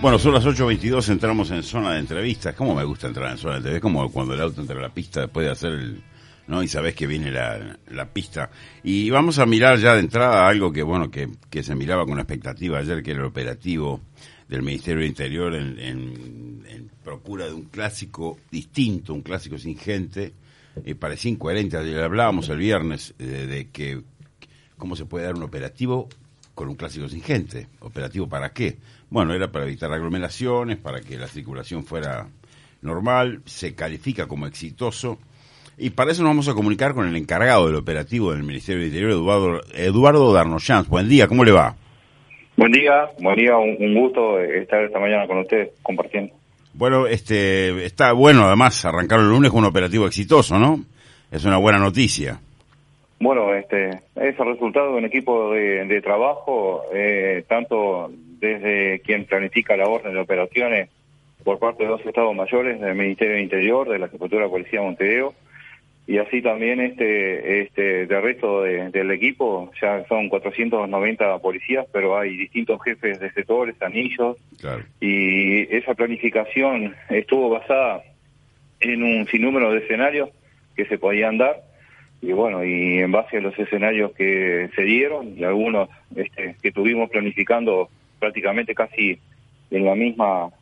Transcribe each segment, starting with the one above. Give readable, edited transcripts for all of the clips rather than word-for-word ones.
Bueno, son las 8:22, entramos en zona de entrevistas. ¿Cómo me gusta entrar en zona de entrevistas? Como cuando el auto entra a la pista después de hacer ¿no? Y sabés que viene la pista. Y vamos a mirar ya de entrada algo que, bueno, que se miraba con expectativa ayer, que era el operativo del Ministerio del Interior en procura de un clásico distinto, un clásico sin gente. Parecía incoherente. Ayer hablábamos el viernes de que cómo se puede dar un operativo con un clásico sin gente. ¿Operativo para qué? Bueno, era para evitar aglomeraciones, para que la circulación fuera normal, se califica como exitoso, y para eso nos vamos a comunicar con el encargado del operativo del Ministerio del Interior, Eduardo Darnoyans. Buen día, ¿cómo le va? Buen día, un gusto estar esta mañana con usted compartiendo. Bueno, está bueno además arrancar el lunes con un operativo exitoso, ¿no? Es una buena noticia. Bueno, es el resultado de un equipo de trabajo, tanto desde quien planifica la orden de operaciones por parte de dos estados mayores, del Ministerio del Interior, de la Jefatura de Policía de Montevideo, y así también del resto del equipo. Ya son 490 policías, pero hay distintos jefes de sectores, anillos, claro. Y esa planificación estuvo basada en un sinnúmero de escenarios que se podían dar. Y bueno, y en base a los escenarios que se dieron y algunos que tuvimos planificando prácticamente casi en la misma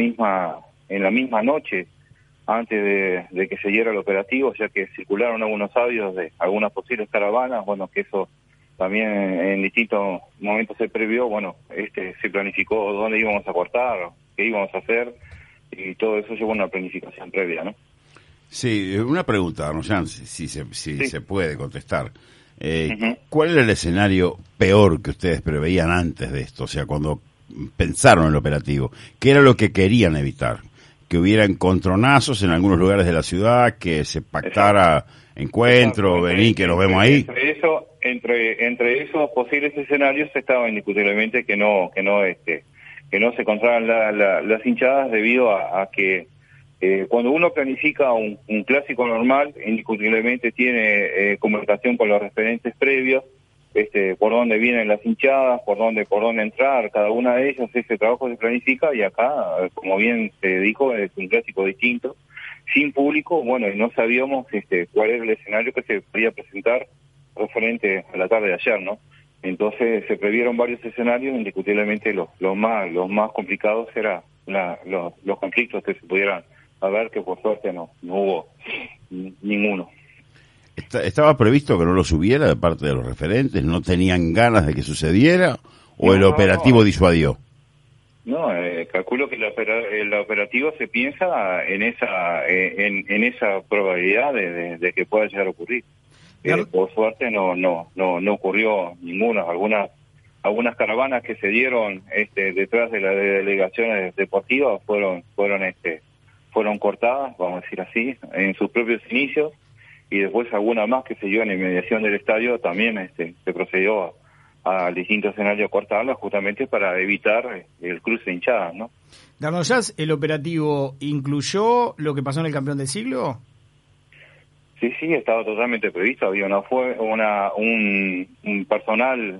noche antes de que se diera el operativo, ya que circularon algunos audios de algunas posibles caravanas, bueno, que eso también en distintos momentos se previó, bueno, se planificó dónde íbamos a cortar, qué íbamos a hacer, y todo eso llevó a una planificación previa, ¿no? Sí, una pregunta, Darnoyans, si sí. se puede contestar. Uh-huh. ¿Cuál era el escenario peor que ustedes preveían antes de esto? O sea, cuando pensaron el operativo, ¿qué era lo que querían evitar? ¿Que hubiera encontronazos en algunos lugares de la ciudad, que se pactara encuentro, vení, que nos vemos ahí? Entre esos posibles escenarios estaba indiscutiblemente que no se encontraran las hinchadas debido a que cuando uno planifica un clásico normal, indiscutiblemente tiene comunicación con los referentes previos, por dónde vienen las hinchadas, por dónde entrar, cada una de ellas, ese trabajo se planifica, y acá, como bien se dijo, es un clásico distinto, sin público, bueno, y no sabíamos cuál era el escenario que se podía presentar referente a la tarde de ayer, ¿no? Entonces se previeron varios escenarios, indiscutiblemente los más complicados eran los conflictos que se pudieran haber, que por suerte no hubo ninguno. ¿Estaba previsto que no lo subiera de parte de los referentes? ¿No tenían ganas de que sucediera? ¿O el operativo disuadió? No, calculo que el operativo se piensa en esa probabilidad de que pueda llegar a ocurrir. Por suerte no ocurrió ninguna. Algunas caravanas que se dieron detrás de las delegaciones deportivas fueron cortadas, vamos a decir así, en sus propios inicios, y después alguna más que se dio en la inmediación del estadio también se procedió al distinto escenario a cortarlas, justamente para evitar el cruce de hinchadas, ¿no? Darnoyans, ¿el operativo incluyó lo que pasó en el Campeón del Siglo? Sí, estaba totalmente previsto. Había un personal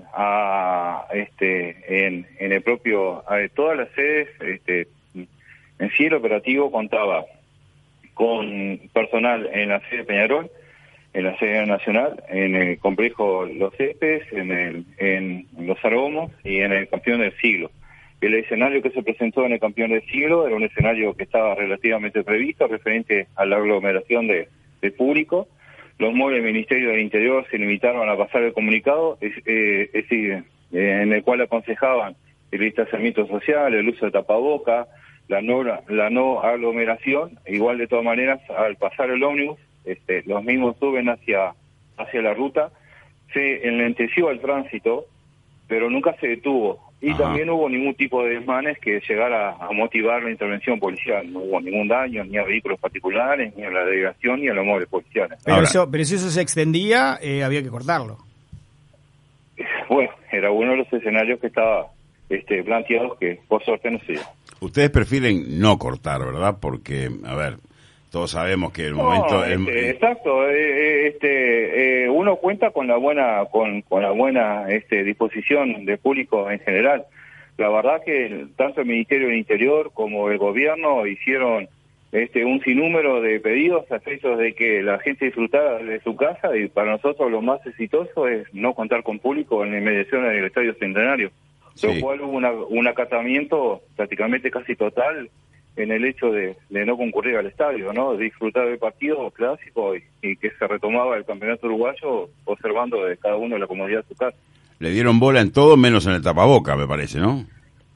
en el propio, todas las sedes. En sí, el operativo contaba con personal en la sede Peñarol, en la sede nacional, en el complejo Los Céspedes, en Los Aromos y en el Campeón del Siglo. El escenario que se presentó en el Campeón del Siglo era un escenario que estaba relativamente previsto, referente a la aglomeración de público. Los móviles del Ministerio del Interior se limitaron a pasar el comunicado, en el cual aconsejaban el distanciamiento social, el uso de tapaboca, la no aglomeración. Igual, de todas maneras, al pasar el ómnibus, los mismos suben hacia la ruta, se enlenteció el tránsito, pero nunca se detuvo. Y también no hubo ningún tipo de desmanes que llegara a motivar la intervención policial. No hubo ningún daño ni a vehículos particulares, ni a la delegación, ni a los móviles policiales. Pero si eso se extendía, había que cortarlo. Bueno, era uno de los escenarios que estaba planteados, que por suerte no se dio. Ustedes prefieren no cortar, ¿verdad? Porque, a ver, todos sabemos que el momento... Exacto, uno cuenta con la buena disposición del público en general, la verdad que tanto el Ministerio del Interior como el gobierno hicieron un sinnúmero de pedidos a efectos de que la gente disfrutara de su casa, y para nosotros lo más exitoso es no contar con público en la inmediación del Estadio Centenario, Sí. lo cual hubo un acatamiento prácticamente casi total en el hecho de no concurrir al estadio, ¿no? De disfrutar del partido clásico y que se retomaba el campeonato uruguayo observando de cada uno la comodidad de su casa. Le dieron bola en todo menos en el tapaboca, me parece, ¿no?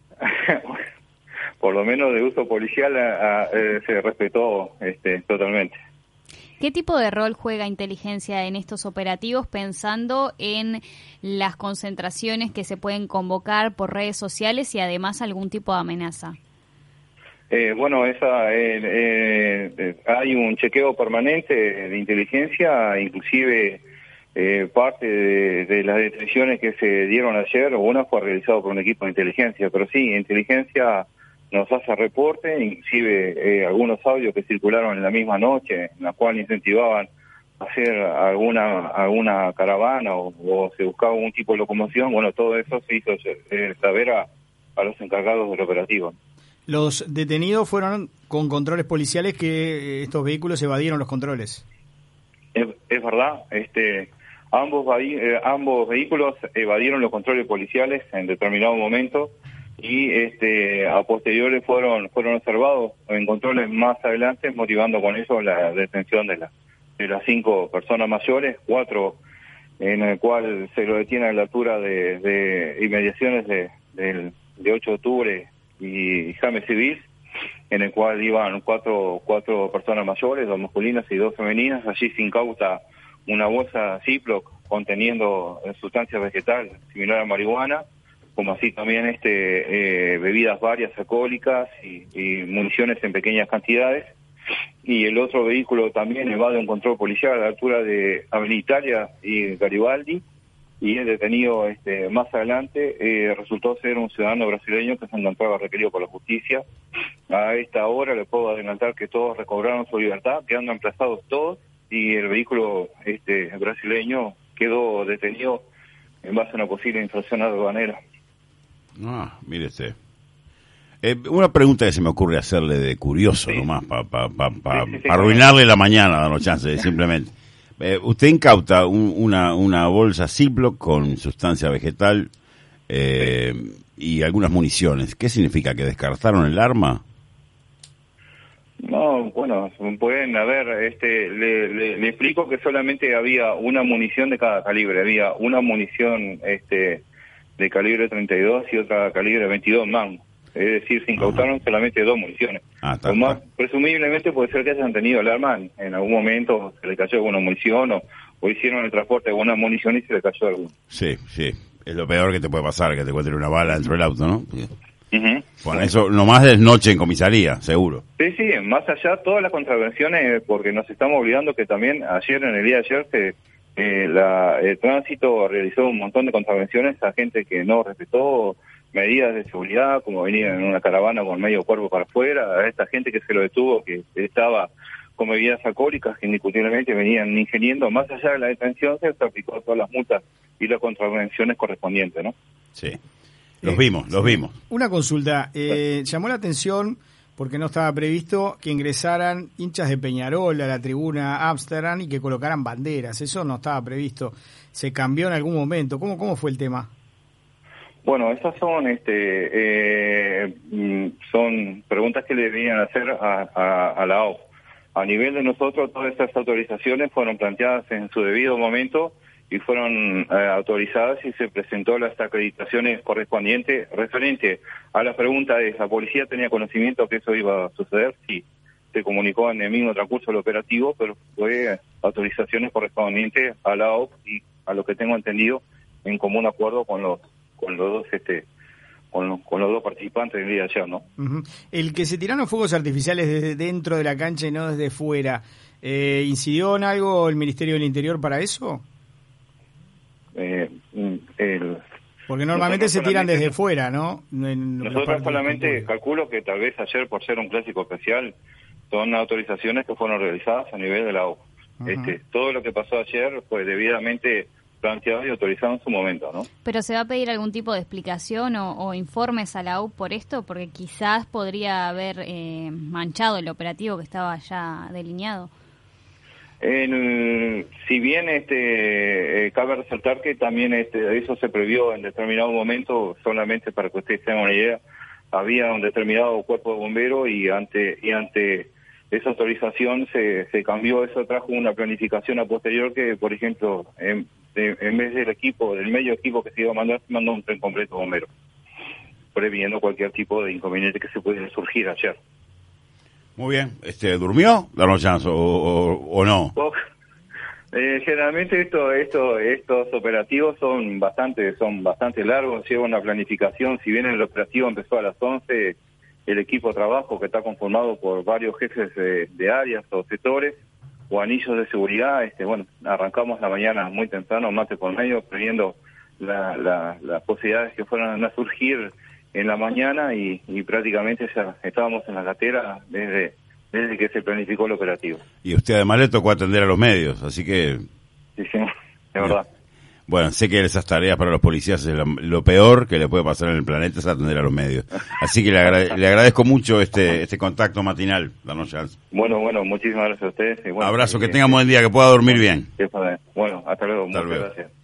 Por lo menos de uso policial se respetó totalmente. ¿Qué tipo de rol juega inteligencia en estos operativos, pensando en las concentraciones que se pueden convocar por redes sociales y además algún tipo de amenaza? Bueno, hay un chequeo permanente de inteligencia, inclusive parte de las detenciones que se dieron ayer, una fue realizado por un equipo de inteligencia, pero sí, inteligencia nos hace reporte, inclusive algunos audios que circularon en la misma noche, en la cual incentivaban a hacer alguna caravana o se buscaba algún tipo de locomoción. Bueno, todo eso se hizo saber a los encargados del operativo. Los detenidos fueron con controles policiales, que estos vehículos evadieron los controles. Es verdad, ambos vehículos evadieron los controles policiales en determinado momento y a posteriores fueron observados en controles más adelante, motivando con eso la detención de las 5 personas mayores, 4 en el cual se lo detiene a la altura de inmediaciones de 8 de octubre y James Civil, en el cual iban cuatro personas mayores, 2 masculinas y 2 femeninas. Allí se incauta una bolsa Ziploc conteniendo sustancias vegetales similar a marihuana, como así también bebidas varias alcohólicas y municiones en pequeñas cantidades. Y el otro vehículo también evade un control policial a la altura de Avenida Italia y Garibaldi, y es detenido más adelante. Resultó ser un ciudadano brasileño que se encontraba requerido por la justicia. A esta hora le puedo adelantar que todos recobraron su libertad, quedando emplazados todos, y el vehículo brasileño quedó detenido en base a una posible infracción aduanera. Ah, mire usted. Una pregunta que se me ocurre hacerle de curioso, sí, nomás, para sí, arruinarle la mañana, darnos chance, simplemente. Usted incauta una bolsa Ziploc con sustancia vegetal y algunas municiones. ¿Qué significa? ¿Que descartaron el arma? No, bueno, pueden haber, le explico que solamente había una munición de cada calibre. Había una munición de calibre 32 y otra calibre 22 Magnum. Es decir, se incautaron solamente 2 municiones. Está. Presumiblemente puede ser que hayan tenido el arma, en algún momento se le cayó alguna munición o hicieron el transporte de alguna munición y se le cayó alguna. Sí, es lo peor que te puede pasar, que te encuentren una bala dentro del auto, ¿no? Uh-huh. Bueno, eso nomás es noche en comisaría, seguro. Sí, más allá todas las contravenciones, porque nos estamos olvidando que también ayer, en el día de ayer, el tránsito realizó un montón de contravenciones a gente que no respetó medidas de seguridad, como venía en una caravana con medio cuerpo para afuera, a esta gente que se lo detuvo, que estaba con bebidas alcohólicas que indiscutiblemente venían ingiriendo. Más allá de la detención, se aplicó todas las multas y las contravenciones correspondientes, ¿no? Sí, los vimos. Una consulta, llamó la atención porque no estaba previsto que ingresaran hinchas de Peñarol a la tribuna Amsterdam y que colocaran banderas. Eso no estaba previsto. ¿Se cambió en algún momento? ¿Cómo fue el tema? Bueno, estas son preguntas que le deberían hacer a la AUF. A nivel de nosotros, todas estas autorizaciones fueron planteadas en su debido momento y fueron autorizadas y se presentó las acreditaciones correspondientes. Referente a la pregunta de ¿la policía tenía conocimiento que eso iba a suceder? Sí, se comunicó en el mismo transcurso del operativo, pero fue autorizaciones correspondientes a la AUF y, a lo que tengo entendido, en común acuerdo con los dos participantes del día de ayer, ¿no? Uh-huh. El que se tiraron fuegos artificiales desde dentro de la cancha y no desde fuera, ¿incidió en algo el Ministerio del Interior para eso? Porque normalmente se tiran desde fuera, ¿no? Nosotros solamente calculo que tal vez ayer, por ser un clásico especial, son autorizaciones que fueron realizadas a nivel de la OCU. Uh-huh. Todo lo que pasó ayer fue debidamente planteado y autorizado en su momento, ¿no? ¿Pero se va a pedir algún tipo de explicación o informes a la AUF por esto? Porque quizás podría haber manchado el operativo que estaba ya delineado. Si bien cabe resaltar que también eso se previó en determinado momento, solamente para que ustedes tengan una idea, había un determinado cuerpo de bomberos y ante esa autorización se cambió, eso trajo una planificación a posterior que, por ejemplo, en vez del medio equipo que se iba a mandar, se mandó un tren completo de bomberos, previniendo cualquier tipo de inconveniente que se pudiera surgir ayer. Muy bien. ¿Durmió, Darno Chance, o no? Generalmente estos operativos son bastante largos, lleva una planificación. Si bien el operativo empezó a las 11, el equipo de trabajo, que está conformado por varios jefes de áreas o sectores o anillos de seguridad, arrancamos la mañana muy temprano, mate por medio, previendo las posibilidades que fueran a surgir en la mañana y prácticamente ya estábamos en la gatera desde que se planificó el operativo. Y usted además le tocó atender a los medios, así que... Sí, de verdad. Bueno, sé que esas tareas para los policías es lo peor que le puede pasar en el planeta, es atender a los medios. Así que le agradezco mucho este contacto matinal, Darno Chance. Bueno, muchísimas gracias a ustedes. Y abrazo, que tenga buen día, que pueda dormir bien. Bueno, hasta luego. Muchas gracias.